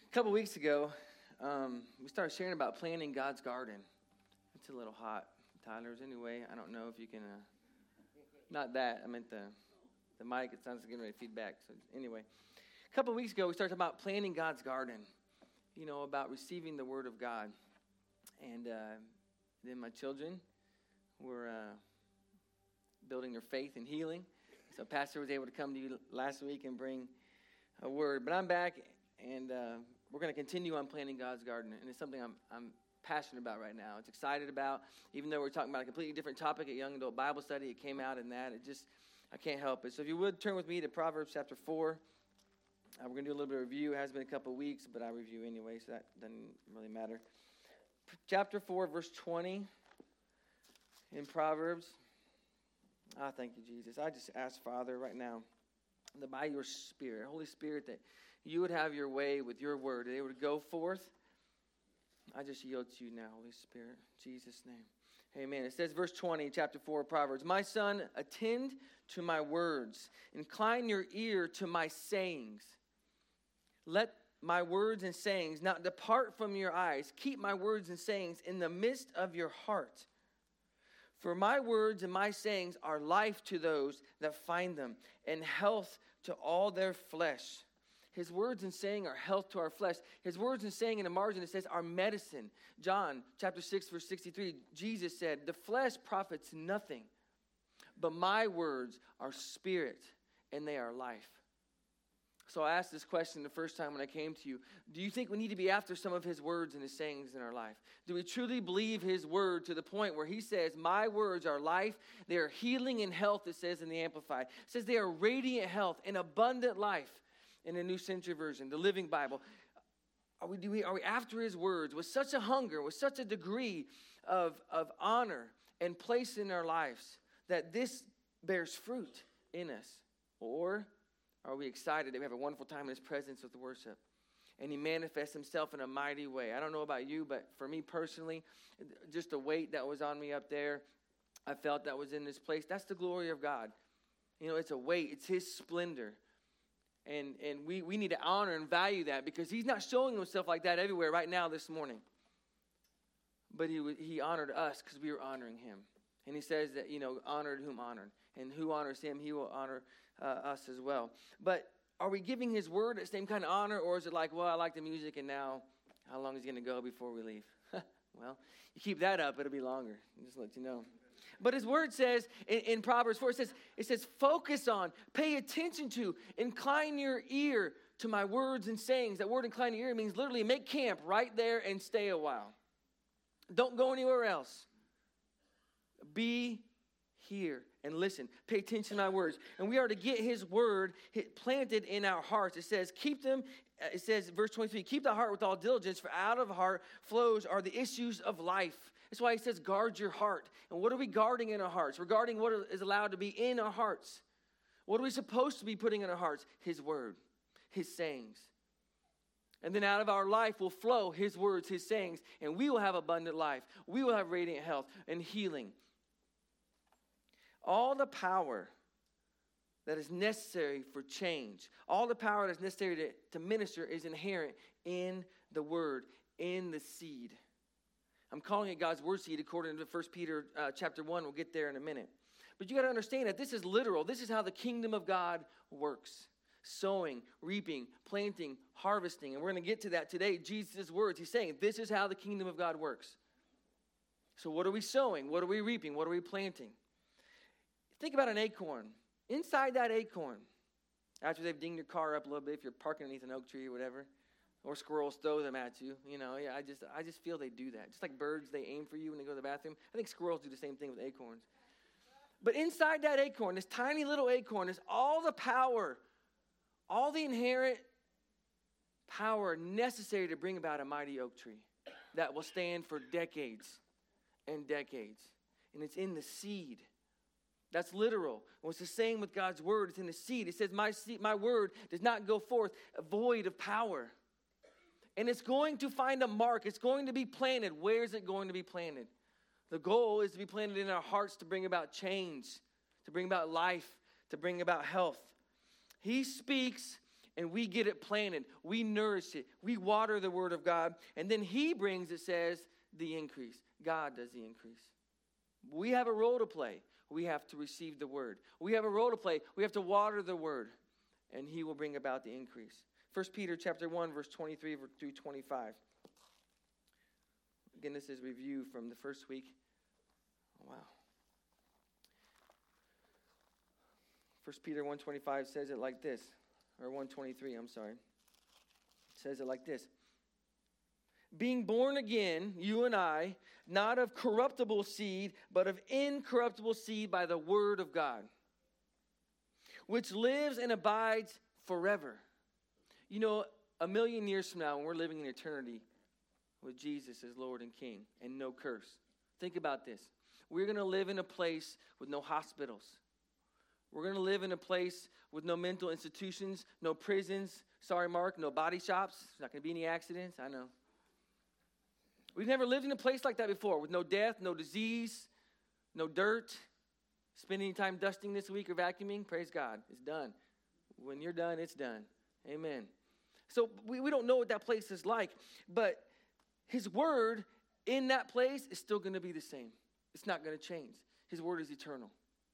A couple weeks ago, we started sharing about planting God's garden. It's a little hot, Tyler's. Anyway, I don't know if you can, not that, I meant the mic. It sounds like getting ready to feedback. So anyway, a couple weeks ago, we started talking about planting God's garden, about receiving the word of God. And then my children were building their faith and healing. So Pastor was able to come to you last week and bring a word. But I'm back, and we're going to continue on planting God's garden. And it's something I'm passionate about right now. It's excited about, even though we're talking about a completely different topic at Young Adult Bible Study. It came out in that. I can't help it. So if you would, turn with me to Proverbs chapter 4. We're going to do a little bit of review. It has been a couple of weeks, but I review anyway, so that doesn't really matter. Chapter 4, verse 20 in Proverbs. Thank you, Jesus. I just ask, Father, right now, that by your Spirit, Holy Spirit, that you would have your way with your word, that it would go forth. I just yield to you now, Holy Spirit, in Jesus' name. Amen. It says, verse 20, chapter 4 of Proverbs, "My son, attend to my words. Incline your ear to my sayings. Let my words and sayings not depart from your eyes. Keep my words and sayings in the midst of your heart. For my words and my sayings are life to those that find them, and health to all their flesh." His words and saying are health to our flesh. His words and saying in the margin, it says, are medicine. John chapter 6, verse 63, Jesus said, "The flesh profits nothing, but my words are spirit, and they are life." So I asked this question the first time when I came to you. Do you think we need to be after some of his words and his sayings in our life? Do we truly believe his word to the point where he says, my words are life, they are healing and health, it says in the Amplified. It says they are radiant health and abundant life in the New Century Version, the Living Bible. Are we after his words with such a hunger, with such a degree of honor and place in our lives that this bears fruit in us? Or are we excited that we have a wonderful time in his presence with worship? And he manifests himself in a mighty way. I don't know about you, but for me personally, just the weight that was on me up there, I felt that was in this place. That's the glory of God. It's a weight. It's his splendor. And we need to honor and value that, because he's not showing himself like that everywhere right now this morning. But he honored us because we were honoring him. And he says that, honored whom honored. And who honors him, he will honor us as well. But are we giving his word the same kind of honor, or is it like, well, I like the music, and now how long is it going to go before we leave? Well, you keep that up, it'll be longer. I'll just let you know. But his word says in Proverbs 4, it says, focus on, pay attention to, incline your ear to my words and sayings. That word incline your ear means literally make camp right there and stay a while. Don't go anywhere else. Be here and listen. Pay attention to my words. And we are to get his word planted in our hearts. It says, verse 23, keep the heart with all diligence, for out of the heart flows are the issues of life. That's why he says, guard your heart. And what are we guarding in our hearts? We're guarding what is allowed to be in our hearts. What are we supposed to be putting in our hearts? His word, his sayings. And then out of our life will flow his words, his sayings, and we will have abundant life. We will have radiant health and healing. All the power that is necessary for change, all the power that is necessary to minister is inherent in the word, in the seed. I'm calling it God's word seed according to 1 Peter chapter 1. We'll get there in a minute. But you got to understand that this is literal. This is how the kingdom of God works. Sowing, reaping, planting, harvesting. And we're going to get to that today. Jesus' words, he's saying this is how the kingdom of God works. So what are we sowing? What are we reaping? What are we planting? Think about an acorn. Inside that acorn, after they've dinged your car up a little bit, if you're parking underneath an oak tree or whatever, or squirrels throw them at you, I just feel they do that. Just like birds, they aim for you when they go to the bathroom. I think squirrels do the same thing with acorns. But inside that acorn, this tiny little acorn, is all the power, all the inherent power necessary to bring about a mighty oak tree that will stand for decades and decades. And it's in the seed. That's literal. Well, it's the same with God's word. It's in the seed. It says, my word does not go forth void of power. And it's going to find a mark. It's going to be planted. Where is it going to be planted? The goal is to be planted in our hearts to bring about change, to bring about life, to bring about health. He speaks, And we get it planted. We nourish it. We water the word of God. And then he brings, it says, the increase. God does the increase. We have a role to play. We have to receive the word. We have a role to play. We have to water the word. And he will bring about the increase. 1 Peter chapter 1, verse 23 through 25. Again, this is review from the first week. Oh, wow. 1 Peter 1:25 says it like this. Or 1:23, I'm sorry. It says it like this. Being born again, you and I, not of corruptible seed, but of incorruptible seed by the word of God, which lives and abides forever. You know, 1,000,000 years from now, when we're living in eternity with Jesus as Lord and King and no curse, think about this. We're going to live in a place with no hospitals. We're going to live in a place with no mental institutions, no prisons. Sorry, Mark, no body shops. There's not going to be any accidents. I know. We've never lived in a place like that before, with no death, no disease, no dirt. Spend any time dusting this week or vacuuming? Praise God. It's done. When you're done, it's done. Amen. So we don't know what that place is like, but his word in that place is still going to be the same. It's not going to change. His word is eternal.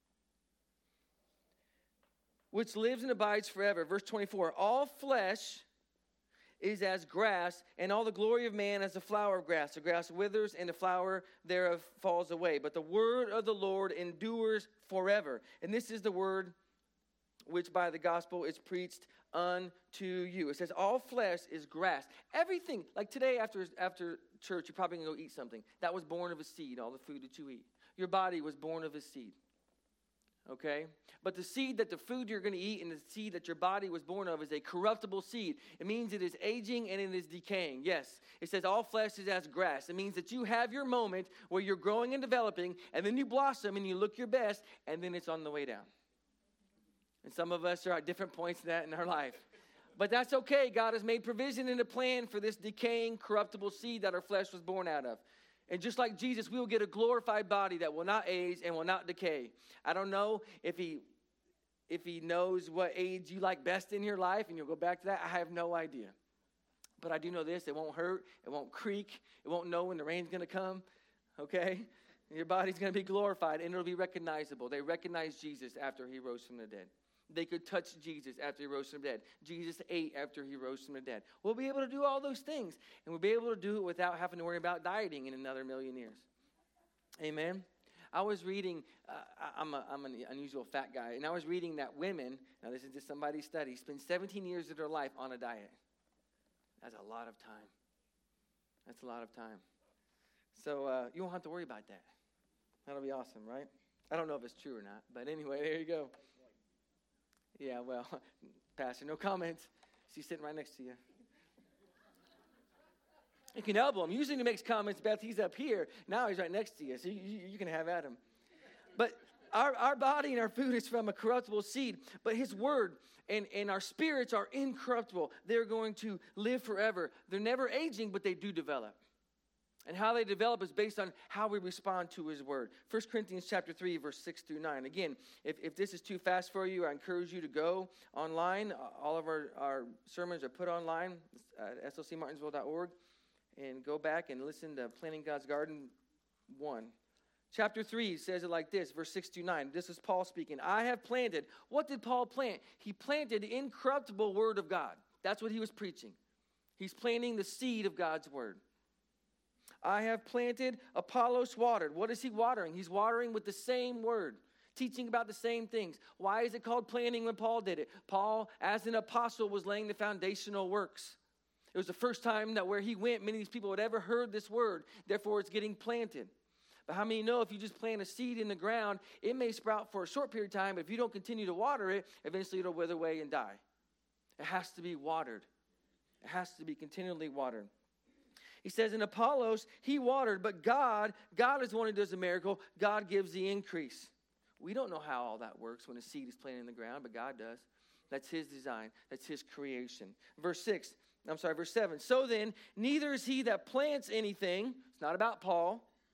Which lives and abides forever. Verse 24, all flesh is as grass, and all the glory of man as the flower of grass. The grass withers, and the flower thereof falls away. But the word of the Lord endures forever. And this is the word which by the gospel is preached unto you. It says all flesh is grass. Everything, like today after church, you're probably going to go eat something. That was born of a seed, all the food that you eat. Your body was born of a seed. Okay? But the seed that the food you're going to eat and the seed that your body was born of is a corruptible seed. It means it is aging and it is decaying. Yes, it says all flesh is as grass. It means that you have your moment where you're growing and developing, and then you blossom and you look your best, and then it's on the way down. And some of us are at different points in that in our life. But that's okay. God has made provision and a plan for this decaying, corruptible seed that our flesh was born out of. And just like Jesus, we will get a glorified body that will not age and will not decay. I don't know if he knows what age you like best in your life, and you'll go back to that. I have no idea. But I do know this. It won't hurt. It won't creak. It won't know when the rain's going to come. Okay? Your body's going to be glorified, and it'll be recognizable. They recognized Jesus after he rose from the dead. They could touch Jesus after he rose from the dead. Jesus ate after he rose from the dead. We'll be able to do all those things, and we'll be able to do it without having to worry about dieting in another 1,000,000 years. Amen? I was reading, I'm an unusual fat guy, and I was reading that women, now this is just somebody's study, spend 17 years of their life on a diet. That's a lot of time. That's a lot of time. So you won't have to worry about that. That'll be awesome, right? I don't know if it's true or not, but anyway, there you go. Yeah, well, Pastor, no comments. He's sitting right next to you. You can elbow him. Usually he makes comments, Beth, he's up here. Now he's right next to you, so you can have at him. But our body and our food is from a corruptible seed, but his word and our spirits are incorruptible. They're going to live forever. They're never aging, but they do develop. And how they develop is based on how we respond to his word. 1 Corinthians chapter 3, verse 6 through 9. Again, if this is too fast for you, I encourage you to go online. All of our sermons are put online at slcmartinsville.org. And go back and listen to Planting God's Garden 1. Chapter 3 says it like this, verse 6 through 9. This is Paul speaking. I have planted. What did Paul plant? He planted the incorruptible word of God. That's what he was preaching. He's planting the seed of God's word. I have planted, Apollos watered. What is he watering? He's watering with the same word, teaching about the same things. Why is it called planting when Paul did it? Paul, as an apostle, was laying the foundational works. It was the first time that where he went, many of these people had ever heard this word. Therefore, it's getting planted. But how many know if you just plant a seed in the ground, it may sprout for a short period of time, but if you don't continue to water it, eventually it'll wither away and die. It has to be watered. It has to be continually watered. He says in Apollos, he watered, but God is the one who does the miracle. God gives the increase. We don't know how all that works when a seed is planted in the ground, but God does. That's his design. That's his creation. Verse 7. So then, neither is he that plants anything. It's not about Paul.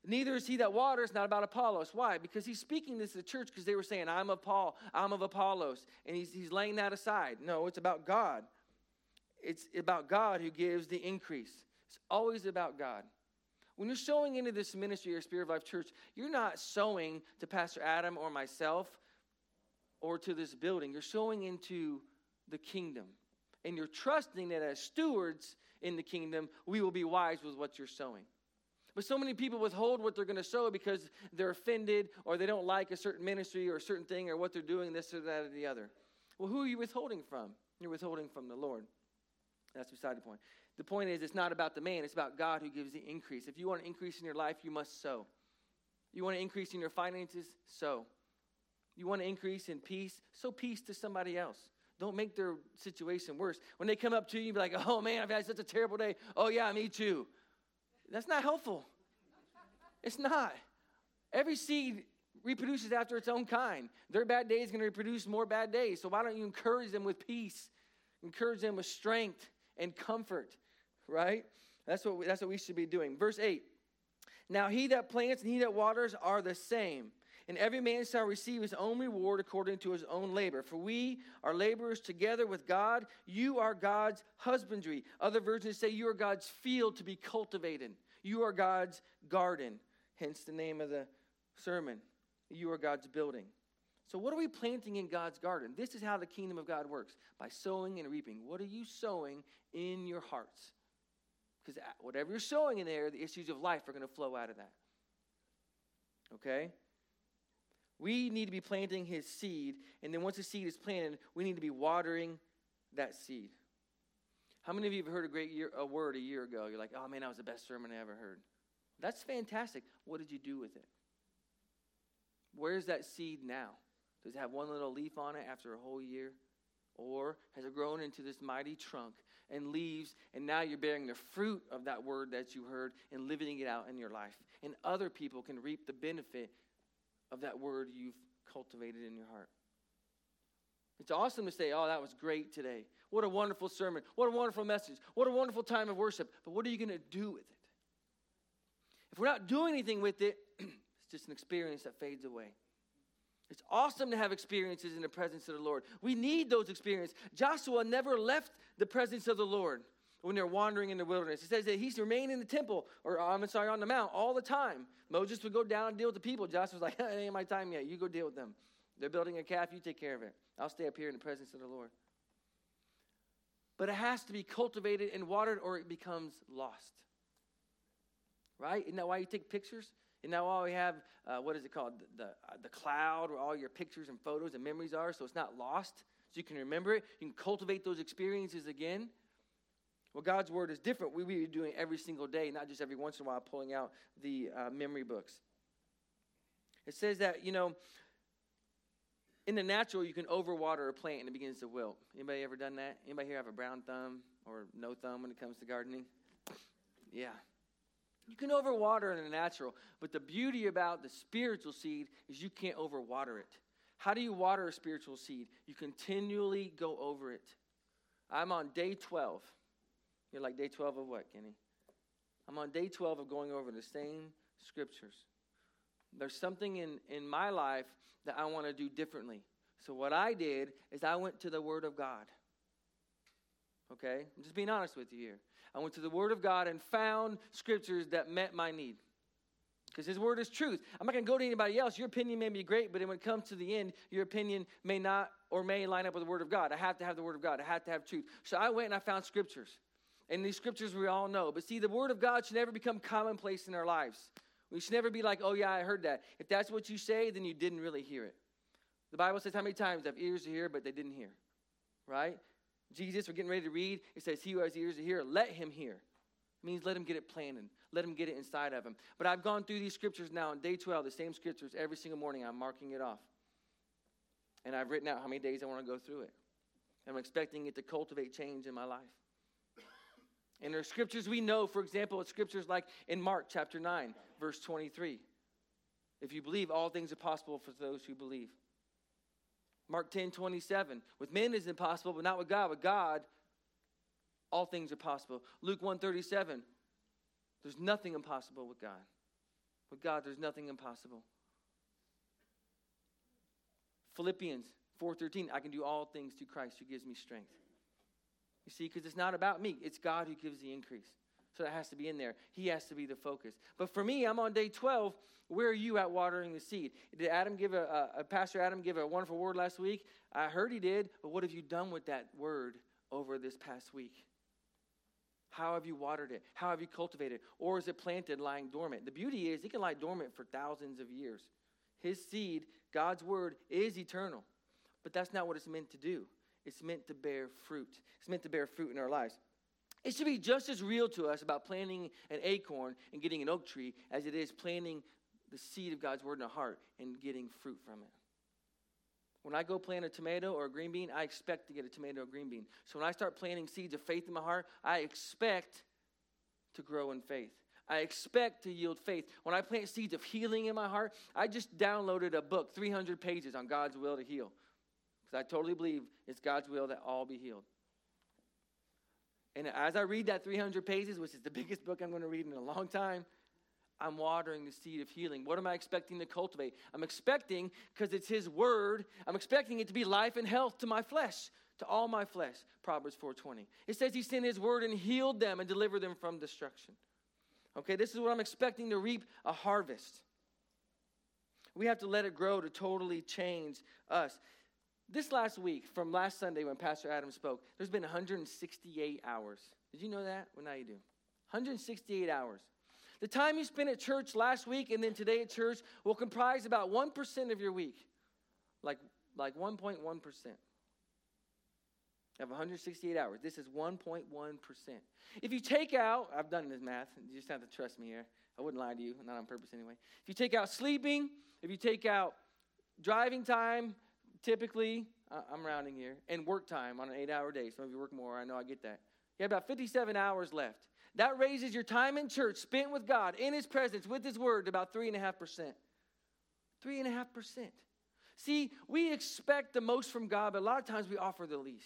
Neither is he that waters, not about Apollos. Why? Because he's speaking this to the church because they were saying, I'm of Paul, I'm of Apollos. And he's laying that aside. No, it's about God. It's about God who gives the increase. It's always about God. When you're sowing into this ministry or Spirit of Life Church, you're not sowing to Pastor Adam or myself or to this building. You're sowing into the kingdom. And you're trusting that as stewards in the kingdom, we will be wise with what you're sowing. But so many people withhold what they're going to sow because they're offended or they don't like a certain ministry or a certain thing or what they're doing, this or that or the other. Well, who are you withholding from? You're withholding from the Lord. That's beside the point. The point is, it's not about the man. It's about God who gives the increase. If you want an increase in your life, you must sow. You want an increase in your finances? Sow. You want an increase in peace? Sow peace to somebody else. Don't make their situation worse. When they come up to you, you be like, oh, man, I've had such a terrible day. Oh, yeah, me too. That's not helpful. It's not. Every seed reproduces after its own kind. Their bad day is going to reproduce more bad days. So why don't you encourage them with peace? Encourage them with strength and comfort, right? That's what we should be doing. Verse 8. Now he that plants and he that waters are the same, and every man shall receive his own reward according to his own labor. For we are laborers together with God. You are God's husbandry. Other versions say you are God's field to be cultivated. You are God's garden. Hence the name of the sermon. You are God's building. So what are we planting in God's garden? This is how the kingdom of God works, by sowing and reaping. What are you sowing in your hearts? Because whatever you're sowing in there, the issues of life are going to flow out of that. Okay? We need to be planting his seed, and then once the seed is planted, we need to be watering that seed. How many of you have heard a word a year ago? You're like, oh man, that was the best sermon I ever heard. That's fantastic. What did you do with it? Where's that seed now? Does it have one little leaf on it after a whole year? Or has it grown into this mighty trunk and leaves, and now you're bearing the fruit of that word that you heard and living it out in your life? And other people can reap the benefit of that word you've cultivated in your heart. It's awesome to say, oh, that was great today. What a wonderful sermon. What a wonderful message. What a wonderful time of worship. But what are you going to do with it? If we're not doing anything with it, it's just an experience that fades away. It's awesome to have experiences in the presence of the Lord. We need those experiences. Joshua never left the presence of the Lord when they're wandering in the wilderness. It says that he's remained in the temple, on the mount all the time. Moses would go down and deal with the people. Joshua was like, it ain't my time yet. You go deal with them. They're building a calf. You take care of it. I'll stay up here in the presence of the Lord. But it has to be cultivated and watered or it becomes lost. Right? Isn't that why you take pictures? Isn't that why we have, what is it called? The cloud where all your pictures and photos and memories are, so it's not lost. So you can remember it. You can cultivate those experiences again. Well, God's word is different. We be doing every single day, not just every once in a while pulling out the memory books. It says that, in the natural, you can overwater a plant and it begins to wilt. Anybody ever done that? Anybody here have a brown thumb or no thumb when it comes to gardening? Yeah. You can overwater in the natural, but the beauty about the spiritual seed is you can't overwater it. How do you water a spiritual seed? You continually go over it. I'm on day 12. You're like, day 12 of what, Kenny? I'm on day 12 of going over the same scriptures. There's something in my life that I want to do differently. So what I did is I went to the Word of God. Okay? I'm just being honest with you here. I went to the Word of God and found scriptures that met my need. Because His Word is truth. I'm not going to go to anybody else. Your opinion may be great, but when it comes to the end, your opinion may not or may line up with the Word of God. I have to have the Word of God. I have to have truth. So I went and I found scriptures. And these scriptures we all know. But see, the Word of God should never become commonplace in our lives. We should never be like, oh yeah, I heard that. If that's what you say, then you didn't really hear it. The Bible says how many times they have ears to hear, but they didn't hear. Right? Jesus, we're getting ready to read. It says, he who has ears to hear, let him hear. It means let him get it planted. Let him get it inside of him. But I've gone through these scriptures now on day 12, the same scriptures every single morning. I'm marking it off. And I've written out how many days I want to go through it. I'm expecting it to cultivate change in my life. And there are scriptures we know, for example, it's scriptures like in Mark chapter 9, verse 23. If you believe, all things are possible for those who believe. Mark 10:27. With men it is impossible, but not with God. With God, all things are possible. Luke 1:37. There's nothing impossible with God. With God, there's nothing impossible. Philippians 4:13, I can do all things through Christ who gives me strength. You see, because it's not about me. It's God who gives the increase. So that has to be in there. He has to be the focus. But for me, I'm on day 12. Where are you at watering the seed? Did Pastor Adam give a wonderful word last week? I heard he did. But what have you done with that word over this past week? How have you watered it? How have you cultivated it? Or is it planted lying dormant? The beauty is it can lie dormant for thousands of years. His seed, God's word, is eternal. But that's not what it's meant to do. It's meant to bear fruit. It's meant to bear fruit in our lives. It should be just as real to us about planting an acorn and getting an oak tree as it is planting the seed of God's word in our heart and getting fruit from it. When I go plant a tomato or a green bean, I expect to get a tomato or green bean. So when I start planting seeds of faith in my heart, I expect to grow in faith. I expect to yield faith. When I plant seeds of healing in my heart, I just downloaded a book, 300 pages on God's will to heal. Because I totally believe it's God's will that all be healed. And as I read that 300 pages, which is the biggest book I'm going to read in a long time, I'm watering the seed of healing. What am I expecting to cultivate? I'm expecting, because it's his word, I'm expecting it to be life and health to my flesh, to all my flesh. Proverbs 4:20. It says he sent his word and healed them and delivered them from destruction. Okay, this is what I'm expecting to reap a harvest. We have to let it grow to totally change us. This last week, from last Sunday when Pastor Adam spoke, there's been 168 hours. Did you know that? Well, now you do. 168 hours. The time you spent at church last week and then today at church will comprise about 1% of your week. Like 1.1%. Of 168 hours. This is 1.1%. If you take out, I've done this math, you just have to trust me here. I wouldn't lie to you, not on purpose anyway. If you take out sleeping, if you take out driving time, typically, I'm rounding here, and work time on an 8-hour day. Some of you work more, I know, I get that. You have about 57 hours left. That raises your time in church spent with God, in his presence, with his word, to about 3.5%. 3.5%. See, we expect the most from God, but a lot of times we offer the least.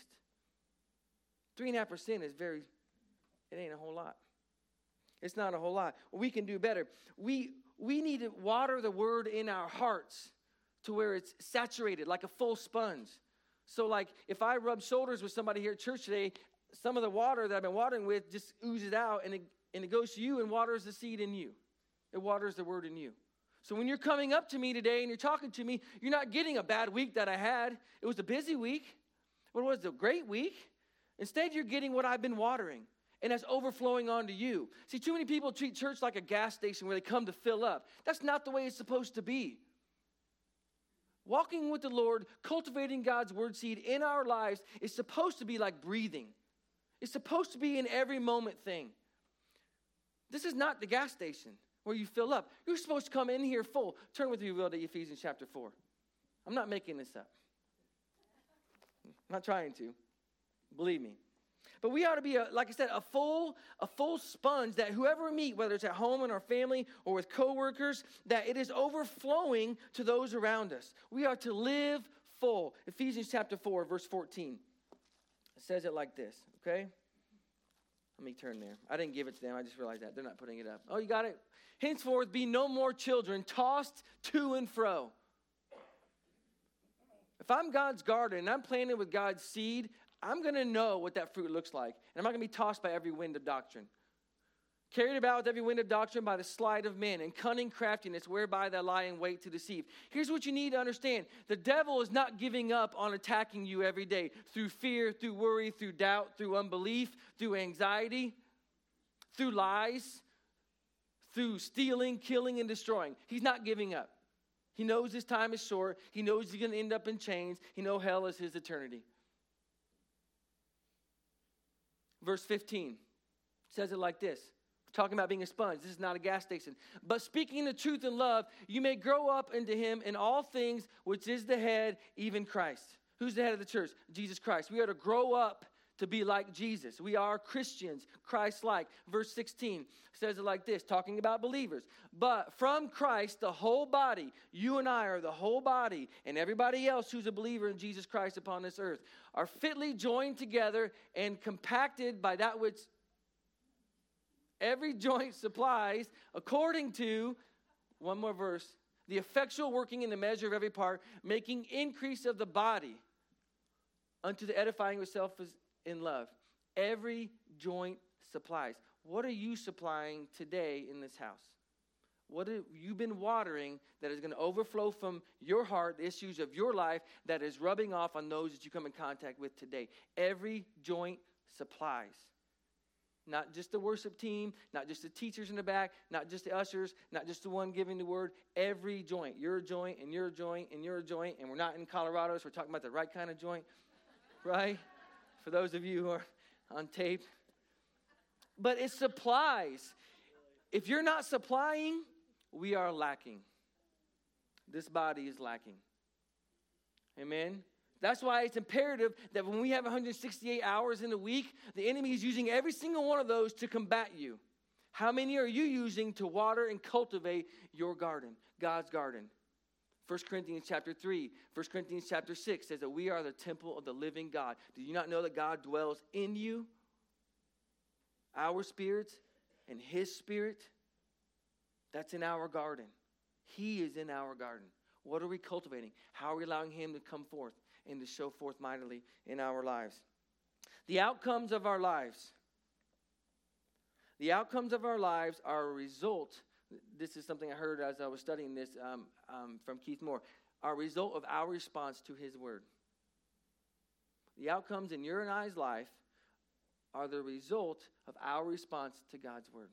3.5% is it ain't a whole lot. It's not a whole lot. We can do better. We need to water the word in our hearts to where it's saturated like a full sponge. So like if I rub shoulders with somebody here at church today, some of the water that I've been watering with just oozes out and it goes to you and waters the seed in you. It waters the word in you. So when you're coming up to me today and you're talking to me, you're not getting a bad week that I had. It was a busy week. What was it? A great week. Instead, you're getting what I've been watering, and that's overflowing onto you. See, too many people treat church like a gas station where they come to fill up. That's not the way it's supposed to be. Walking with the Lord, cultivating God's word seed in our lives is supposed to be like breathing. It's supposed to be an every moment thing. This is not the gas station where you fill up. You're supposed to come in here full. Turn with me, will, to Ephesians chapter 4. I'm not making this up. I'm not trying to. Believe me. But we ought to be, like I said, a full sponge that whoever we meet, whether it's at home in our family or with coworkers, that it is overflowing to those around us. We are to live full. Ephesians chapter 4, verse 14. It says it like this, okay? Let me turn there. I didn't give it to them. I just realized that. They're not putting it up. Oh, you got it? Henceforth be no more children tossed to and fro. If I'm God's garden and I'm planted with God's seed, I'm going to know what that fruit looks like. And I'm not going to be tossed by every wind of doctrine. Carried about with every wind of doctrine by the sleight of men and cunning craftiness whereby they lie in wait to deceive. Here's what you need to understand. The devil is not giving up on attacking you every day through fear, through worry, through doubt, through unbelief, through anxiety, through lies, through stealing, killing, and destroying. He's not giving up. He knows his time is short. He knows he's going to end up in chains. He knows hell is his eternity. Verse 15 says it like this. Talking about being a sponge. This is not a gas station. But speaking the truth in love, you may grow up into him in all things, which is the head, even Christ. Who's the head of the church? Jesus Christ. We are to grow up to be like Jesus. We are Christians, Christ-like. Verse 16 says it like this, talking about believers. But from Christ, the whole body, you and I are the whole body, and everybody else who's a believer in Jesus Christ upon this earth, are fitly joined together and compacted by that which every joint supplies, according to one more verse. The effectual working in the measure of every part, making increase of the body unto the edifying of itself in love. Every joint supplies. What are you supplying today in this house? What have you been watering that is going to overflow from your heart, the issues of your life, that is rubbing off on those that you come in contact with today? Every joint supplies. Not just the worship team, not just the teachers in the back, not just the ushers, not just the one giving the word. Every joint. You're a joint, and you're a joint, and you're a joint. And we're not in Colorado, so we're talking about the right kind of joint, right? For those of you who are on tape. But it supplies. If you're not supplying, we are lacking. This body is lacking. Amen? That's why it's imperative that when we have 168 hours in a week, the enemy is using every single one of those to combat you. How many are you using to water and cultivate your garden, God's garden? 1 Corinthians chapter 3, 1 Corinthians chapter 6 says that we are the temple of the living God. Do you not know that God dwells in you? Our spirits and his spirit, that's in our garden. He is in our garden. What are we cultivating? How are we allowing him to come forth and to show forth mightily in our lives? The outcomes of our lives. The outcomes of our lives are a result. This is something I heard as I was studying this from Keith Moore. Are a result of our response to his word. The outcomes in your and I's life are the result of our response to God's word.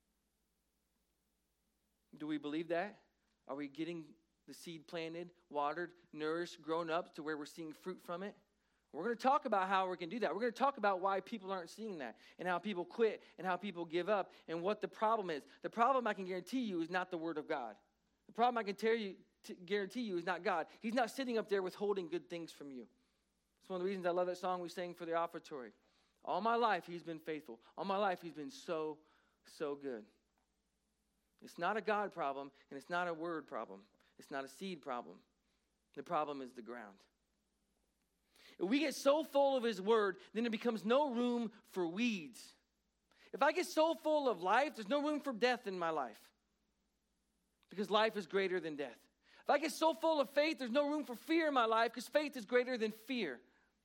Do we believe that? Are we getting the seed planted, watered, nourished, grown up to where we're seeing fruit from it? We're going to talk about how we can do that. We're going to talk about why people aren't seeing that and how people quit and how people give up and what the problem is. The problem, I can guarantee you, is not the word of God. The problem I can guarantee you is not God. He's not sitting up there withholding good things from you. It's one of the reasons I love that song we sang for the offertory. All my life, he's been faithful. All my life, he's been so, so good. It's not a God problem, and it's not a word problem. It's not a seed problem. The problem is the ground. If we get so full of his word, then it becomes no room for weeds. If I get so full of life, there's no room for death in my life. Because life is greater than death. If I get so full of faith, there's no room for fear in my life because faith is greater than fear.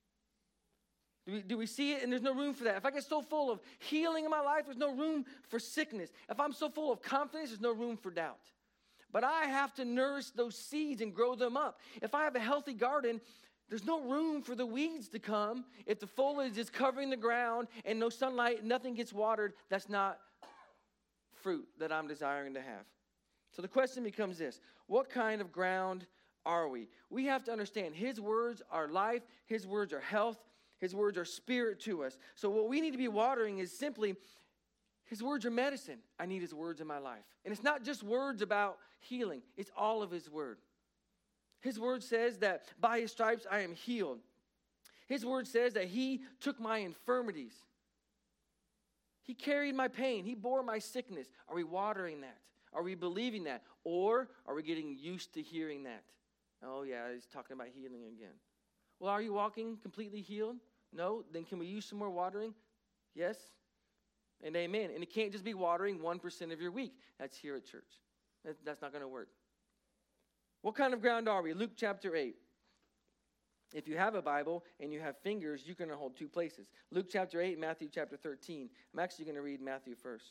Do we see it? And there's no room for that. If I get so full of healing in my life, there's no room for sickness. If I'm so full of confidence, there's no room for doubt. But I have to nourish those seeds and grow them up. If I have a healthy garden, there's no room for the weeds to come. If the foliage is covering the ground and no sunlight, nothing gets watered, that's not fruit that I'm desiring to have. So the question becomes this: what kind of ground are we? We have to understand his words are life, his words are health, his words are spirit to us. So what we need to be watering is simply, his words are medicine. I need his words in my life. And it's not just words about healing. It's all of his word. His word says that by his stripes I am healed. His word says that he took my infirmities. He carried my pain. He bore my sickness. Are we watering that? Are we believing that? Or are we getting used to hearing that? Oh yeah, he's talking about healing again. Well, are you walking completely healed? No? Then can we use some more watering? Yes? And amen. And it can't just be watering 1% of your week. That's here at church. That's not going to work. What kind of ground are we? Luke chapter 8. If you have a Bible and you have fingers, you can hold two places. Luke chapter 8, Matthew chapter 13. I'm actually going to read Matthew first.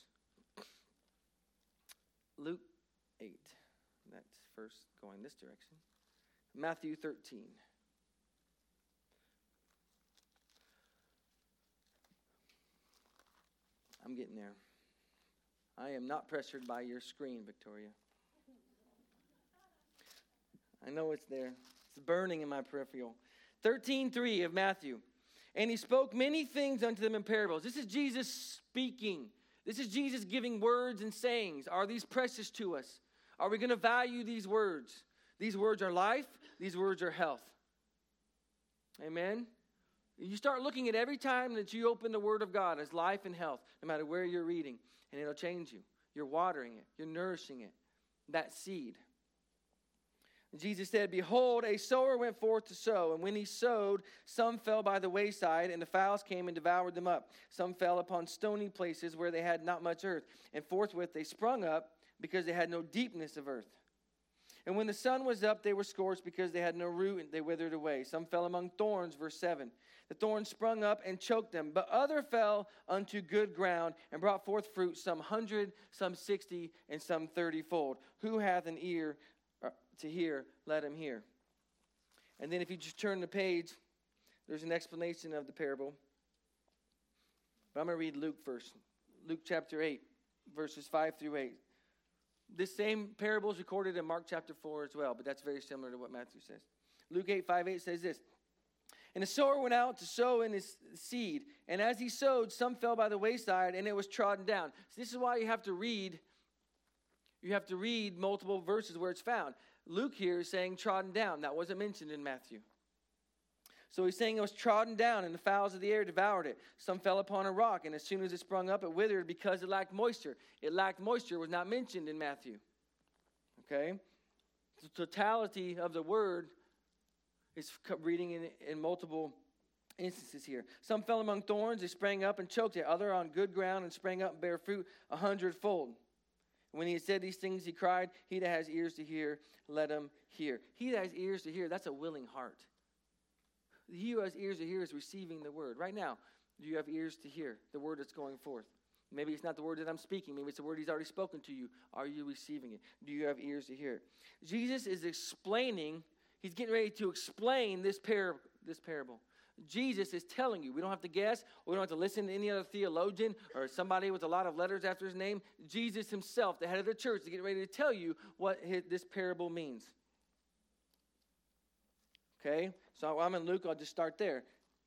Luke 8. That's first going this direction. Matthew 13. I'm getting there. I am not pressured by your screen, Victoria. I know it's there. It's burning in my peripheral. 13:3 of Matthew. And he spoke many things unto them in parables. This is Jesus speaking. This is Jesus giving words and sayings. Are these precious to us? Are we going to value these words? These words are life. These words are health. Amen? You start looking at every time that you open the Word of God as life and health, no matter where you're reading, and it'll change you. You're watering it. You're nourishing it. That seed. Jesus said, behold, a sower went forth to sow, and when he sowed, some fell by the wayside, and the fowls came and devoured them up. Some fell upon stony places where they had not much earth, and forthwith they sprung up, because they had no deepness of earth. And when the sun was up, they were scorched, because they had no root, and they withered away. Some fell among thorns, verse 7. The thorns sprung up and choked them, but other fell unto good ground, and brought forth fruit, some 100, some 60, and some 30-fold. Who hath an ear to hear, let him hear. And then if you just turn the page, there's an explanation of the parable. But I'm going to read Luke first. Luke chapter 8, verses 5 through 8. This same parable is recorded in Mark chapter 4 as well, but that's very similar to what Matthew says. Luke 8, 5, 8 says this. And the sower went out to sow in his seed, and as he sowed, some fell by the wayside, and it was trodden down. So this is why you have to read multiple verses where it's found. Luke here is saying trodden down. That wasn't mentioned in Matthew. So he's saying it was trodden down, and the fowls of the air devoured it. Some fell upon a rock, and as soon as it sprung up, it withered because it lacked moisture. It lacked moisture was not mentioned in Matthew. Okay? The totality of the word is reading in multiple instances here. Some fell among thorns, they sprang up and choked it. Other on good ground and sprang up and bare fruit 100-fold. When he had said these things, he cried, he that has ears to hear, let him hear. He that has ears to hear, that's a willing heart. He who has ears to hear is receiving the word. Right now, do you have ears to hear the word that's going forth? Maybe it's not the word that I'm speaking. Maybe it's the word he's already spoken to you. Are you receiving it? Do you have ears to hear it? Jesus is explaining, he's getting ready to explain this parable. Jesus is telling you. We don't have to guess. We don't have to listen to any other theologian or somebody with a lot of letters after his name. Jesus himself, the head of the church, is getting ready to tell you what this parable means. Okay? So I'm in Luke. I'll just start there.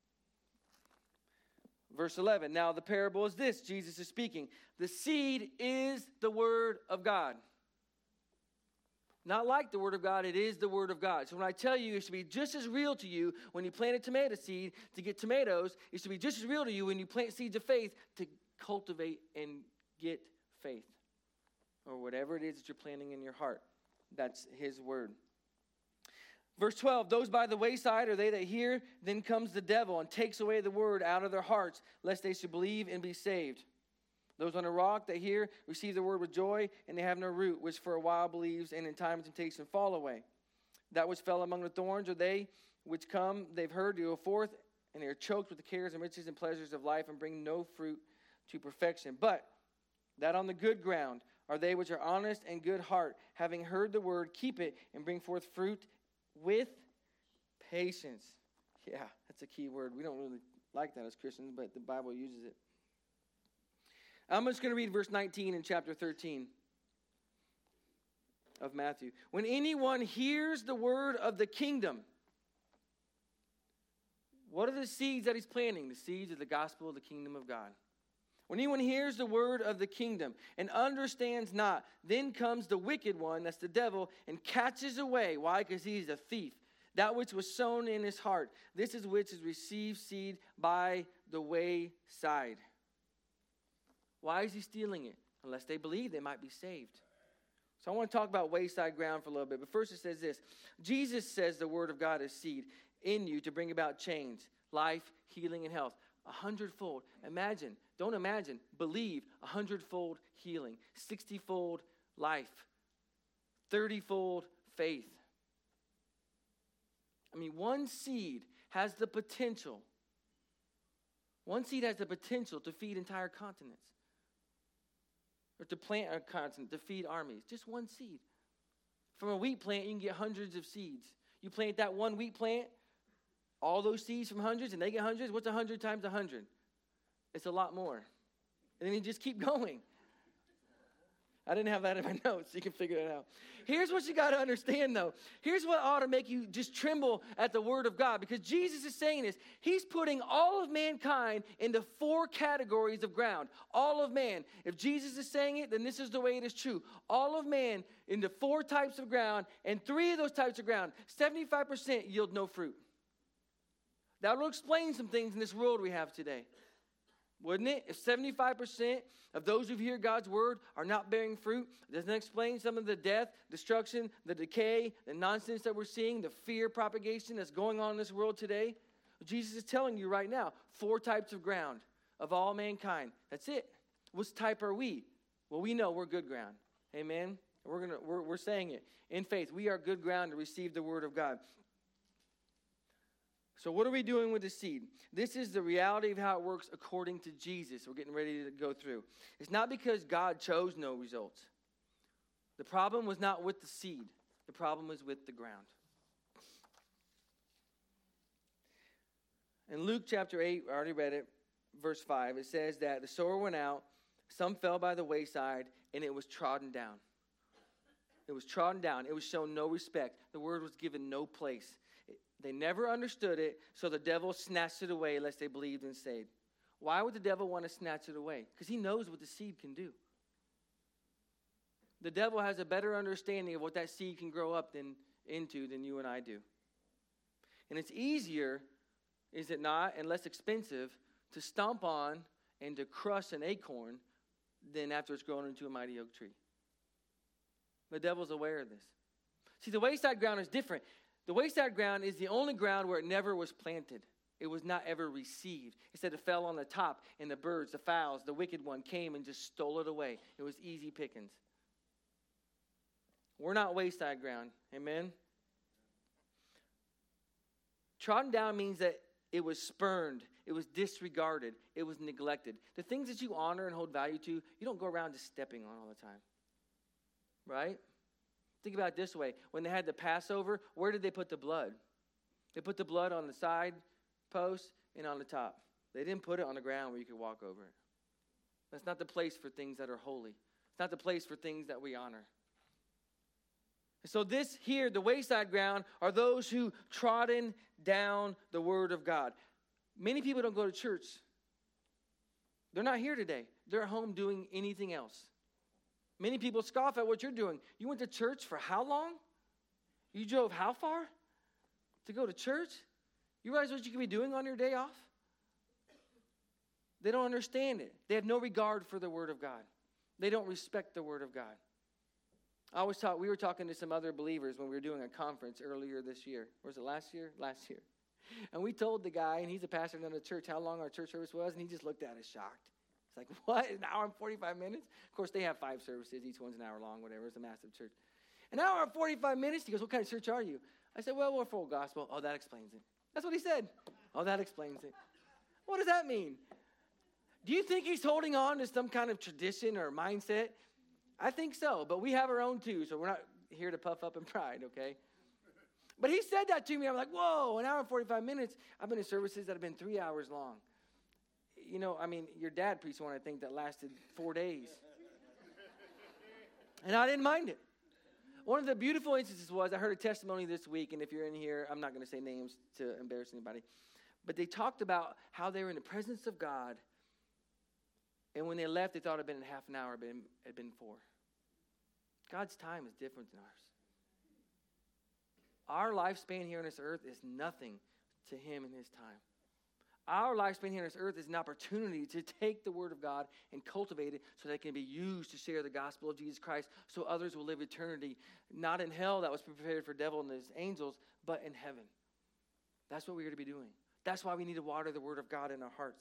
Verse 11. Now the parable is this. Jesus is speaking. The seed is the word of God. Not like the word of God, it is the word of God. So when I tell you it should be just as real to you when you plant a tomato seed to get tomatoes, it should be just as real to you when you plant seeds of faith to cultivate and get faith. Or whatever it is that you're planting in your heart. That's his word. Verse 12, those by the wayside are they that hear, then comes the devil and takes away the word out of their hearts, lest they should believe and be saved. Those on a rock that hear, receive the word with joy, and they have no root, which for a while believes, and in time of temptation fall away. That which fell among the thorns are they which come, they've heard to go forth, and they are choked with the cares and riches and pleasures of life, and bring no fruit to perfection. But that on the good ground are they which are honest and good heart, having heard the word, keep it, and bring forth fruit with patience. Yeah, that's a key word. We don't really like that as Christians, but the Bible uses it. I'm just going to read verse 19 in chapter 13 of Matthew. When anyone hears the word of the kingdom, what are the seeds that he's planting? The seeds of the gospel of the kingdom of God. When anyone hears the word of the kingdom and understands not, then comes the wicked one, that's the devil, and catches away. Why? Because he's a thief. That which was sown in his heart, this is which is received seed by the wayside. Why is he stealing it? Unless they believe they might be saved. So I want to talk about wayside ground for a little bit. But first it says this. Jesus says the word of God is seed in you to bring about change, life, healing, and health. 100-fold. Imagine, don't imagine, believe 100-fold healing, 60-fold life, 30-fold faith. I mean, one seed has the potential to feed entire continents. Or to plant a continent, to feed armies. Just one seed. From a wheat plant, you can get hundreds of seeds. You plant that one wheat plant, all those seeds from hundreds, and they get hundreds. What's 100 times 100? It's a lot more. And then you just keep going. I didn't have that in my notes, so you can figure it out. Here's what you got to understand, though. Here's what ought to make you just tremble at the word of God. Because Jesus is saying this. He's putting all of mankind into 4 categories of ground. All of man. If Jesus is saying it, then this is the way it is true. All of man into 4 types of ground. And 3 of those types of ground, 75% yield no fruit. That will explain some things in this world we have today. Wouldn't it? If 75% of those who hear God's word are not bearing fruit, doesn't that explain some of the death, destruction, the decay, the nonsense that we're seeing, the fear propagation that's going on in this world today? Jesus is telling you right now, 4 types of ground of all mankind. That's it. What type are we? Well, we know we're good ground. Amen? We're saying it in faith. We are good ground to receive the word of God. So what are we doing with the seed? This is the reality of how it works according to Jesus. We're getting ready to go through. It's not because God chose no results. The problem was not with the seed. The problem was with the ground. In Luke chapter 8, I already read it, verse 5, it says that the sower went out, some fell by the wayside, and it was trodden down. It was trodden down. It was shown no respect. The word was given no place. They never understood it, so the devil snatched it away lest they believed and stayed. Why would the devil want to snatch it away? Because he knows what the seed can do. The devil has a better understanding of what that seed can grow up into than you and I do. And it's easier, is it not, and less expensive to stomp on and to crush an acorn than after it's grown into a mighty oak tree. The devil's aware of this. See, the wayside ground is different. The wayside ground is the only ground where it never was planted. It was not ever received. It said it fell on the top, and the birds, the fowls, the wicked one came and just stole it away. It was easy pickings. We're not wayside ground. Amen? Trodden down means that it was spurned. It was disregarded. It was neglected. The things that you honor and hold value to, you don't go around just stepping on all the time. Right? Think about it this way. When they had the Passover, where did they put the blood? They put the blood on the side post and on the top. They didn't put it on the ground where you could walk over it. That's not the place for things that are holy. It's not the place for things that we honor. And so this here, the wayside ground, are those who trodden down the word of God. Many people don't go to church. They're not here today. They're at home doing anything else. Many people scoff at what you're doing. You went to church for how long? You drove how far to go to church? You realize what you could be doing on your day off? They don't understand it. They have no regard for the word of God. They don't respect the word of God. We were talking to some other believers when we were doing a conference earlier this year. Or was it last year? Last year. And we told the guy, and he's a pastor in another church, how long our church service was, and he just looked at us shocked. It's like, what? An hour and 45 minutes? Of course, they have 5 services. Each one's an hour long, whatever. It's a massive church. An hour and 45 minutes? He goes, what kind of church are you? I said, well, we're full gospel. Oh, that explains it. That's what he said. Oh, that explains it. What does that mean? Do you think he's holding on to some kind of tradition or mindset? I think so, but we have our own too, so we're not here to puff up in pride, okay? But he said that to me. I'm like, whoa, an hour and 45 minutes. I've been in services that have been 3 hours long. You know, I mean, your dad preached one, I think, that lasted 4 days. And I didn't mind it. One of the beautiful instances was, I heard a testimony this week, and if you're in here, I'm not going to say names to embarrass anybody, but they talked about how they were in the presence of God, and when they left, they thought it had been half an hour, but it had been 4. God's time is different than ours. Our lifespan here on this earth is nothing to him and his time. Our lifespan here on this earth is an opportunity to take the word of God and cultivate it so that it can be used to share the gospel of Jesus Christ so others will live eternity, not in hell that was prepared for the devil and his angels, but in heaven. That's what we're to be doing. That's why we need to water the word of God in our hearts.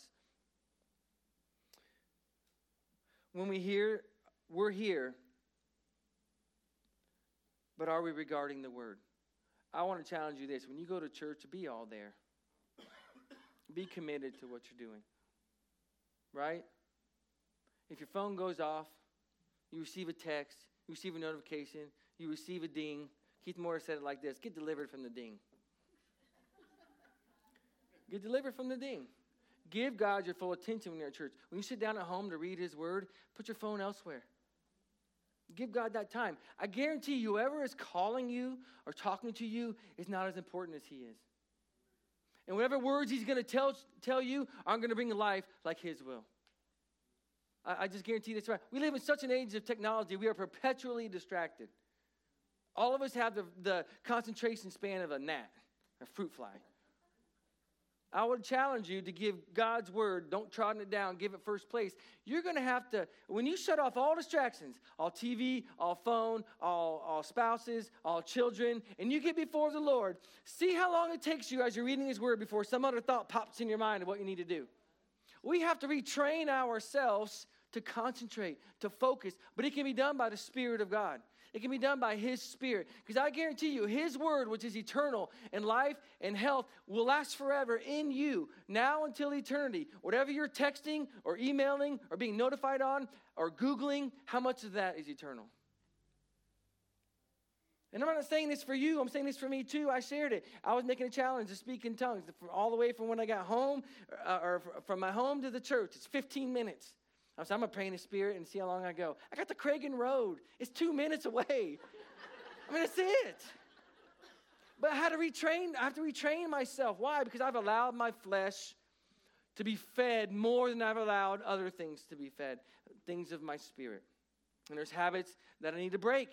When we're here, but are we regarding the word? I want to challenge you this. When you go to church, be all there. Be committed to what you're doing. Right? If your phone goes off, you receive a text, you receive a notification, you receive a ding. Keith Morris said it like this: get delivered from the ding. Get delivered from the ding. Give God your full attention when you're at church. When you sit down at home to read his word, put your phone elsewhere. Give God that time. I guarantee you, whoever is calling you or talking to you is not as important as he is. And whatever words he's going to tell you aren't going to bring life like his will. I just guarantee that's right. We live in such an age of technology, we are perpetually distracted. All of us have the concentration span of a gnat, a fruit fly. I would challenge you to give God's word, don't trot it down, give it first place. You're going to have to, when you shut off all distractions, all TV, all phone, all spouses, all children, and you get before the Lord, see how long it takes you as you're reading his word before some other thought pops in your mind of what you need to do. We have to retrain ourselves to concentrate, to focus, but it can be done by the Spirit of God. It can be done by his Spirit. Because I guarantee you, his word, which is eternal, and life and health, will last forever in you, now until eternity. Whatever you're texting or emailing or being notified on or Googling, how much of that is eternal? And I'm not saying this for you. I'm saying this for me too. I shared it. I was making a challenge to speak in tongues all the way from when I got home or from my home to the church. It's 15 minutes. I said, I'm going to pray in the Spirit and see how long I go. I got the Cragen Road. It's 2 minutes away. I mean, that's it. But I have to retrain myself. Why? Because I've allowed my flesh to be fed more than I've allowed other things to be fed, things of my spirit. And there's habits that I need to break.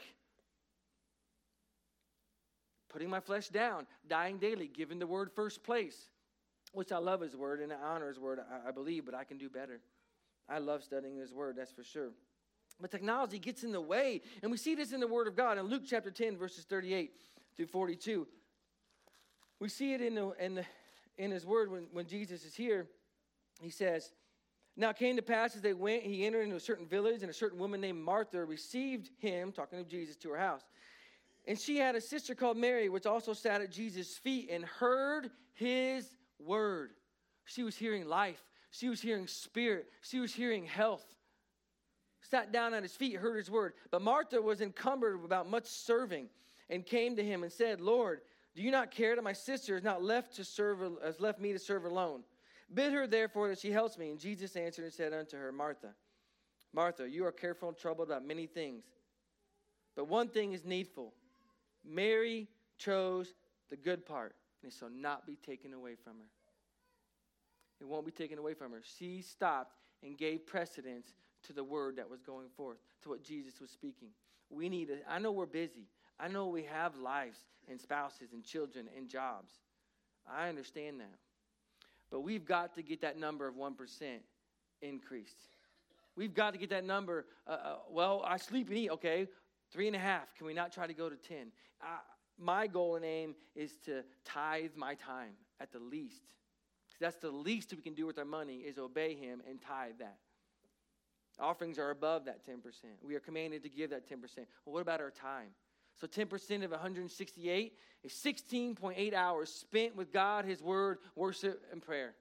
Putting my flesh down, dying daily, giving the word first place, which I love his word and I honor his word, I believe, but I can do better. I love studying his word, that's for sure. But technology gets in the way, and we see this in the word of God. In Luke chapter 10, verses 38 through 42, we see it in his word when Jesus is here. He says, now it came to pass as they went, he entered into a certain village, and a certain woman named Martha received him, talking to Jesus, to her house. And she had a sister called Mary, which also sat at Jesus' feet and heard his word. She was hearing life. She was hearing spirit. She was hearing health. Sat down at his feet, heard his word. But Martha was encumbered about much serving and came to him and said, Lord, do you not care that my sister has left me to serve alone? Bid her therefore that she helps me. And Jesus answered and said unto her, Martha, Martha, you are careful and troubled about many things. But one thing is needful. Mary chose the good part, and it shall not be taken away from her. It won't be taken away from her. She stopped and gave precedence to the word that was going forth, to what Jesus was speaking. I know we're busy. I know we have lives and spouses and children and jobs. I understand that. But we've got to get that number of 1% increased. We've got to get that number. I sleep and eat. Okay, 3.5. Can we not try to go to 10? My goal and aim is to tithe my time at the least. That's the least we can do with our money is obey him and tithe that. Offerings are above that 10%. We are commanded to give that 10%. Well, what about our time? So 10% of 168 is 16.8 hours spent with God, his word, worship, and prayer.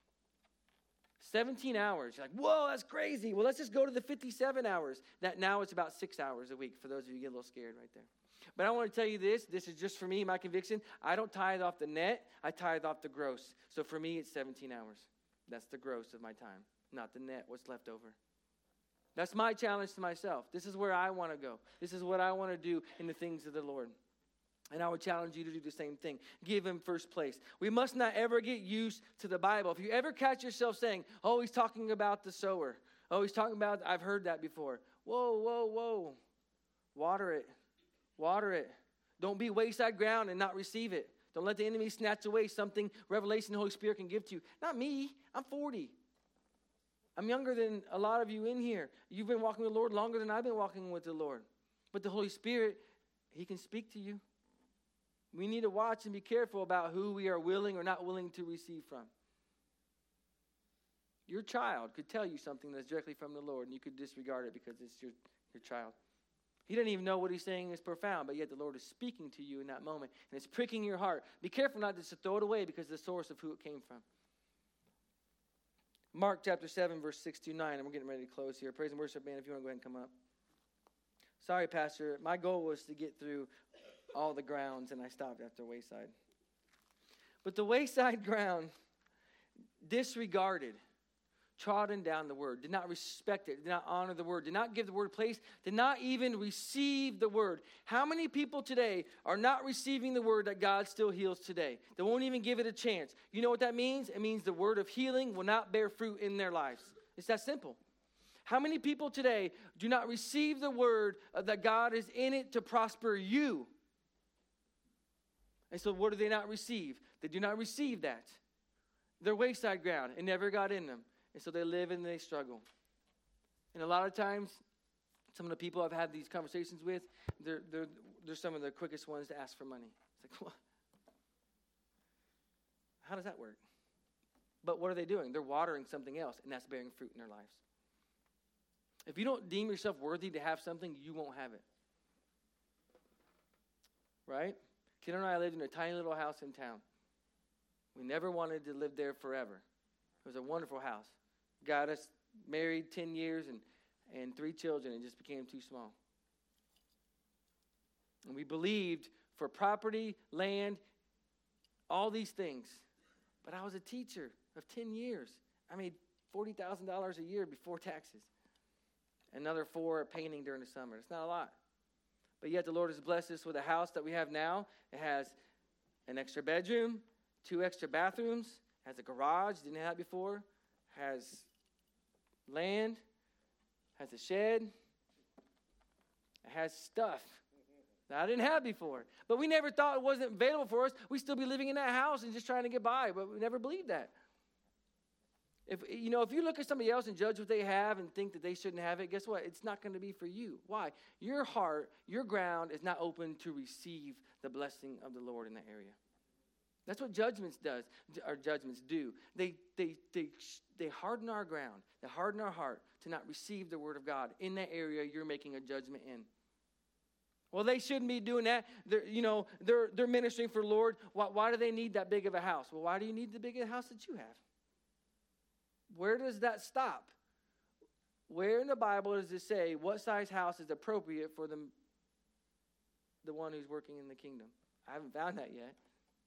17 hours. You're like, whoa, that's crazy. Well, let's just go to the 57 hours. That now it's about 6 hours a week for those of you who get a little scared right there. But I want to tell you this is just for me, my conviction. I don't tithe off the net. I tithe off the gross. So for me, it's 17 hours. That's the gross of my time, not the net, what's left over. That's my challenge to myself. This is where I want to go. This is what I want to do in the things of the Lord. And I would challenge you to do the same thing. Give him first place. We must not ever get used to the Bible. If you ever catch yourself saying, oh, he's talking about the sower. Oh, he's talking about, I've heard that before. Whoa. Water it. Water it. Don't be wayside ground and not receive it. Don't let the enemy snatch away something revelation the Holy Spirit can give to you. Not me. I'm 40. I'm younger than a lot of you in here. You've been walking with the Lord longer than I've been walking with the Lord. But the Holy Spirit, he can speak to you. We need to watch and be careful about who we are willing or not willing to receive from. Your child could tell you something that's directly from the Lord, and you could disregard it because it's your child. He doesn't even know what he's saying is profound, but yet the Lord is speaking to you in that moment, and it's pricking your heart. Be careful not just to throw it away because of the source of who it came from. Mark chapter 7, verse 6 to 9, and we're getting ready to close here. Praise and worship, man, if you want to go ahead and come up. Sorry, Pastor. My goal was to get through all the grounds, and I stopped after Wayside. But the Wayside ground disregarded, trodden down the word, did not respect it, did not honor the word, did not give the word place, did not even receive the word. How many people today are not receiving the word that God still heals today? They won't even give it a chance. You know what that means? It means the word of healing will not bear fruit in their lives. It's that simple. How many people today do not receive the word that God is in it to prosper you? And so what do they not receive? They do not receive that. They're wayside ground. It never got in them. And so they live and they struggle. And a lot of times, some of the people I've had these conversations with, they're some of the quickest ones to ask for money. It's like, what? How does that work? But what are they doing? They're watering something else, and that's bearing fruit in their lives. If you don't deem yourself worthy to have something, you won't have it. Right? Ken and I lived in a tiny little house in town. We never wanted to live there forever. It was a wonderful house. Got us married 10 years and 3 children. It just became too small. And we believed for property, land, all these things. But I was a teacher of 10 years. I made $40,000 a year before taxes. Another 4 at painting during the summer. It's not a lot. But yet the Lord has blessed us with a house that we have now. It has an extra bedroom, 2 extra bathrooms, has a garage, didn't have that before, has land, has a shed, it has stuff that I didn't have before. But we never thought it wasn't available for us. We'd still be living in that house and just trying to get by, but we never believed that. If you look at somebody else and judge what they have and think that they shouldn't have it, guess what? It's not going to be for you. Why? Your heart, your ground is not open to receive the blessing of the Lord in that area. That's what judgments do. They harden our ground. They harden our heart to not receive the word of God in that area you're making a judgment in. Well, they shouldn't be doing that. They're ministering for the Lord. Why do they need that big of a house? Well, why do you need the big of a house that you have? Where does that stop? Where in the Bible does it say what size house is appropriate for the one who's working in the kingdom? I haven't found that yet.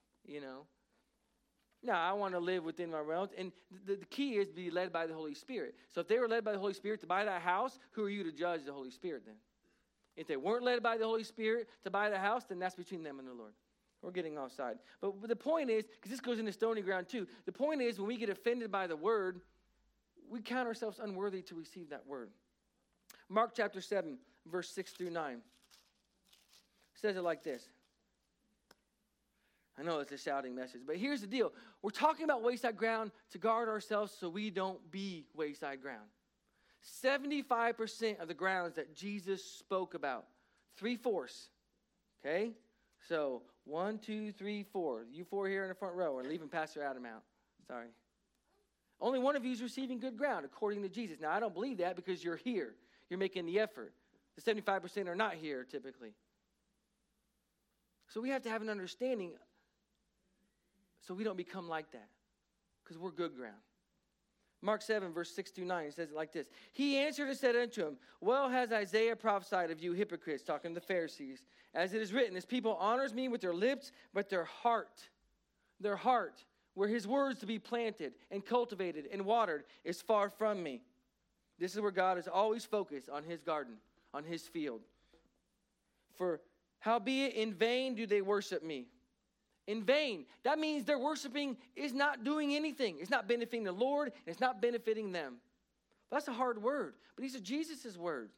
Now, I want to live within my realms. And the key is to be led by the Holy Spirit. So if they were led by the Holy Spirit to buy that house, who are you to judge the Holy Spirit then? If they weren't led by the Holy Spirit to buy the house, then that's between them and the Lord. We're getting offside. But the point is, because this goes into stony ground too, the point is when we get offended by the word, we count ourselves unworthy to receive that word. Mark chapter 7, verse 6 through 9 says it like this. I know it's a shouting message, but here's the deal. We're talking about wayside ground to guard ourselves so we don't be wayside ground. 75% of the grounds that Jesus spoke about, 3/4. Okay? So 1, 2, 3, 4. You 4 here in the front row. We're leaving Pastor Adam out. Sorry. Only one of you is receiving good ground according to Jesus. Now, I don't believe that because you're here. You're making the effort. The 75% are not here typically. So we have to have an understanding so we don't become like that because we're good ground. Mark 7, verse 6 through 9, it says it like this. He answered and said unto him, well has Isaiah prophesied of you hypocrites, talking to the Pharisees, as it is written, this people honors me with their lips, but their heart, where his words to be planted and cultivated and watered, is far from me. This is where God is always focused on his garden, on his field. For howbeit in vain do they worship me. In vain. That means their worshiping is not doing anything. It's not benefiting the Lord, and it's not benefiting them. That's a hard word, but these are Jesus' words.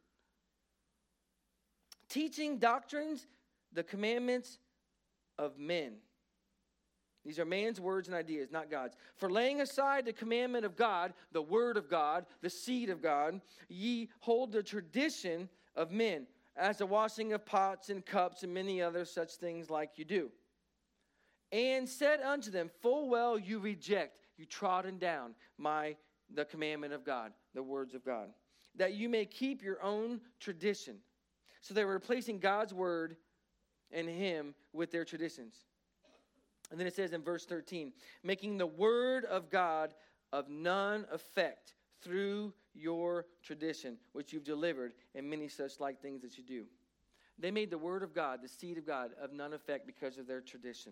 Teaching doctrines, the commandments of men. These are man's words and ideas, not God's. For laying aside the commandment of God, the word of God, the seed of God, ye hold the tradition of men, as the washing of pots and cups and many other such things like you do. And said unto them, full well you reject, you trodden down the commandment of God, the words of God, that you may keep your own tradition. So they were replacing God's word and him with their traditions. And then it says in verse 13, making the word of God of none effect through your tradition, which you've delivered, and many such like things that you do. They made the word of God, the seed of God, of none effect because of their tradition.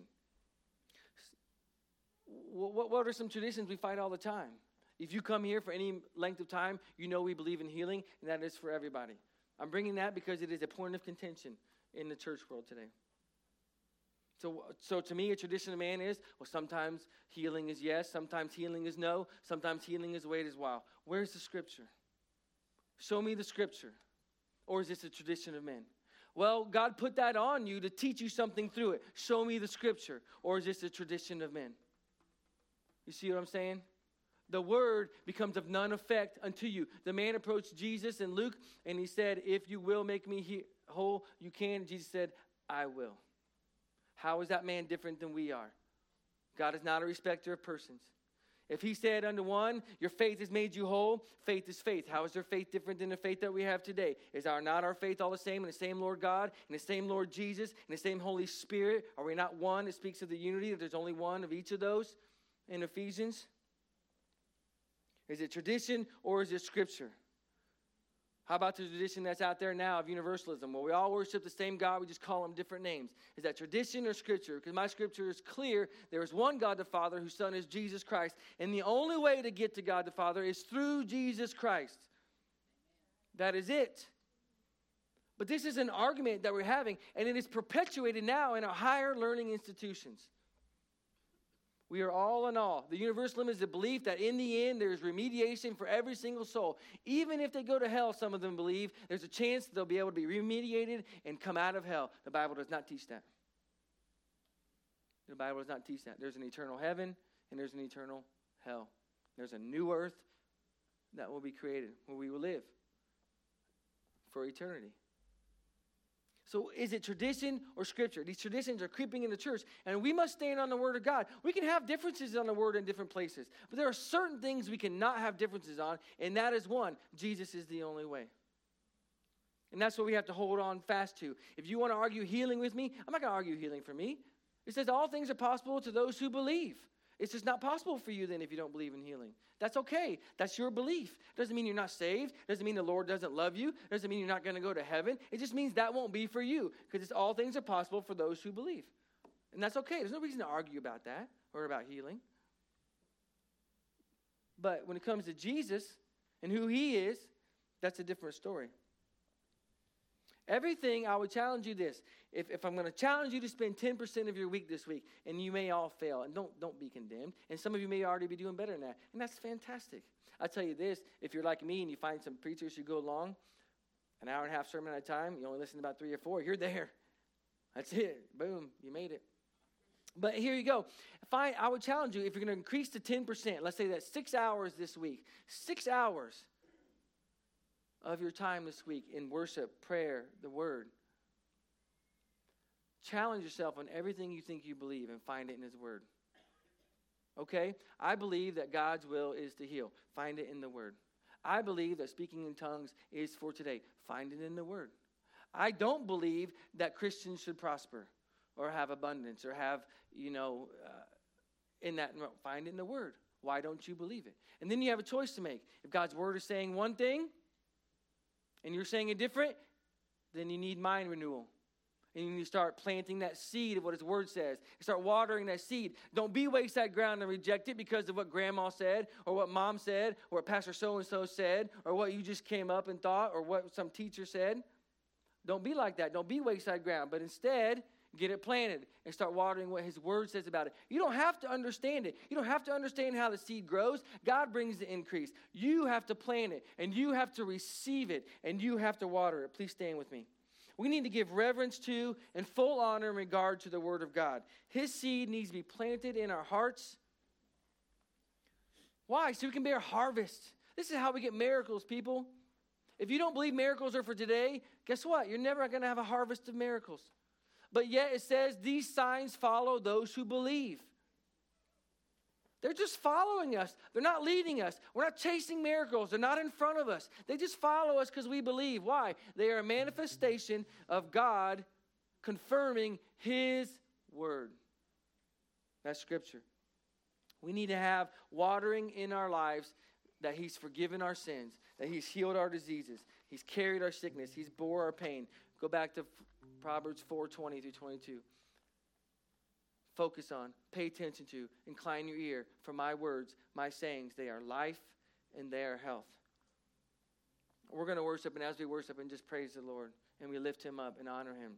What are some traditions we fight all the time? If you come here for any length of time, you know we believe in healing, and that is for everybody. I'm bringing that because it is a point of contention in the church world today. So to me, a tradition of man is, well, sometimes healing is yes, sometimes healing is no, sometimes healing is wait as well. Where's the scripture? Show me the scripture. Or is this a tradition of men? Well, God put that on you to teach you something through it. Show me the scripture. Or is this a tradition of men? You see what I'm saying? The word becomes of none effect unto you. The man approached Jesus in Luke, and he said, if you will make me whole, you can. Jesus said, I will. How is that man different than we are? God is not a respecter of persons. If he said unto one, your faith has made you whole, faith is faith. How is their faith different than the faith that we have today? Is not our faith all the same in the same Lord God, in the same Lord Jesus, in the same Holy Spirit? Are we not one? It speaks of the unity, that there's only one of each of those in Ephesians. Is it tradition or is it scripture? How about the tradition that's out there now of universalism? Well, we all worship the same God, we just call them different names. Is that tradition or scripture? Because my scripture is clear. There is one God the Father, whose Son is Jesus Christ. And the only way to get to God the Father is through Jesus Christ. That is it. But this is an argument that we're having, and it is perpetuated now in our higher learning institutions. We are all in all. The universalism is the belief that in the end there is remediation for every single soul. Even if they go to hell, some of them believe, there's a chance that they'll be able to be remediated and come out of hell. The Bible does not teach that. The Bible does not teach that. There's an eternal heaven and there's an eternal hell. There's a new earth that will be created where we will live for eternity. So is it tradition or scripture? These traditions are creeping in the church, and we must stand on the word of God. We can have differences on the word in different places, but there are certain things we cannot have differences on, and that is one. Jesus is the only way. And that's what we have to hold on fast to. If you want to argue healing with me, I'm not going to argue healing for me. It says all things are possible to those who believe. It's just not possible for you then if you don't believe in healing. That's okay. That's your belief. Doesn't mean you're not saved. Doesn't mean the Lord doesn't love you. Doesn't mean you're not going to go to heaven. It just means that won't be for you because it's all things are possible for those who believe. And that's okay. There's no reason to argue about that or about healing. But when it comes to Jesus and who he is, that's a different story. Everything, I would challenge you this. If I'm going to challenge you to spend 10% of your week this week, and you may all fail, and don't be condemned, and some of you may already be doing better than that, and that's fantastic. I tell you this, if you're like me and you find some preachers who go long, an hour and a half sermon at a time, you only listen to about 3 or 4, you're there. That's it. Boom, you made it. But here you go. I would challenge you, if you're going to increase to 10%, let's say that's 6 hours this week, 6 hours of your time this week in worship, prayer, the word. Challenge yourself on everything you think you believe and find it in his word. Okay? I believe that God's will is to heal. Find it in the word. I believe that speaking in tongues is for today. Find it in the word. I don't believe that Christians should prosper or have abundance or have, in that. Find it in the word. Why don't you believe it? And then you have a choice to make. If God's word is saying one thing, and you're saying it different, then you need mind renewal. And you need to start planting that seed of what his word says. You start watering that seed. Don't be wayside ground and reject it because of what grandma said, or what mom said, or what Pastor so-and-so said, or what you just came up and thought, or what some teacher said. Don't be like that. Don't be wayside ground. But instead, get it planted and start watering what his word says about it. You don't have to understand it. You don't have to understand how the seed grows. God brings the increase. You have to plant it, and you have to receive it, and you have to water it. Please stand with me. We need to give reverence to and full honor in regard to the word of God. His seed needs to be planted in our hearts. Why? So we can bear harvest. This is how we get miracles, people. If you don't believe miracles are for today, guess what? You're never going to have a harvest of miracles. But yet it says these signs follow those who believe. They're just following us. They're not leading us. We're not chasing miracles. They're not in front of us. They just follow us because we believe. Why? They are a manifestation of God confirming his word. That's scripture. We need to have watering in our lives that he's forgiven our sins, that he's healed our diseases, he's carried our sickness, he's bore our pain. Go back to Proverbs 4:20 through 22. Focus on, pay attention to, incline your ear for my words, my sayings. They are life and they are health. We're going to worship, and as we worship and just praise the Lord, and we lift him up and honor him,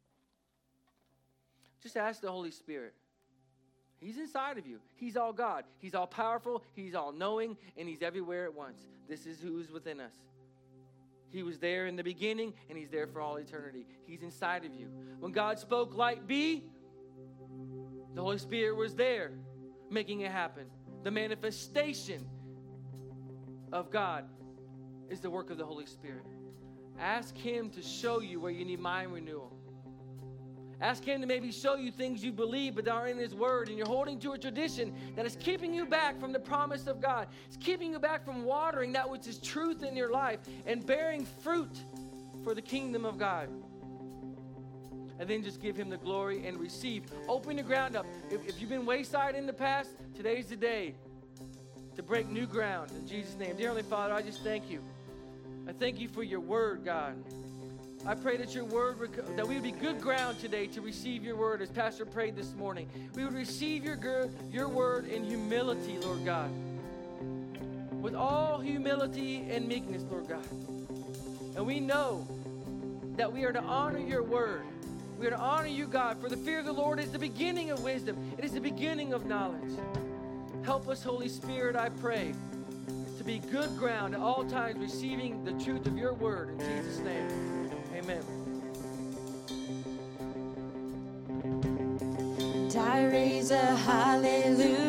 just ask the Holy Spirit. He's inside of you. He's all God. He's all powerful. He's all knowing, and he's everywhere at once. This is who's within us. He was there in the beginning, and he's there for all eternity. He's inside of you. When God spoke, light be, the Holy Spirit was there, making it happen. The manifestation of God is the work of the Holy Spirit. Ask Him to show you where you need mind renewal. Ask Him to maybe show you things you believe but aren't in His Word, and you're holding to a tradition that is keeping you back from the promise of God. It's keeping you back from watering that which is truth in your life and bearing fruit for the kingdom of God. And then just give Him the glory and receive. Open the ground up. If you've been wayside in the past, today's the day to break new ground in Jesus' name. Dear Heavenly Father, I just thank you. I thank you for your word, God. I pray that your word, that we would be good ground today to receive your word as Pastor prayed this morning. We would receive your word in humility, Lord God. With all humility and meekness, Lord God. And we know that we are to honor your word. We are to honor you, God, for the fear of the Lord is the beginning of wisdom. It is the beginning of knowledge. Help us, Holy Spirit, I pray, to be good ground at all times, receiving the truth of your word. In Jesus' name, amen. And I raise a hallelujah.